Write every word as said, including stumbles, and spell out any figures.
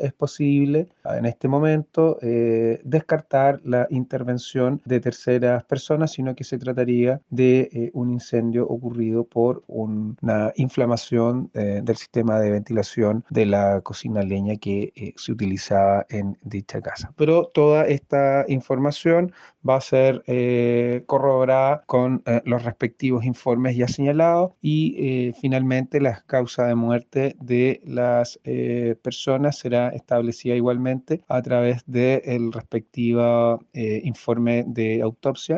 es posible en este momento eh, descartar la intervención de terceras personas, sino que se trataría de eh, un incendio ocurrido por un- una inflamación eh, del sistema de ventilación de la cocina a leña que eh, se utilizaba en dicha casa. Pero toda esta información va a ser eh, corroborada con eh, los respectivos informes ya señalados y eh, finalmente la causa de muerte de las eh, personas será establecida igualmente a través del respectivo eh, informe de autopsia.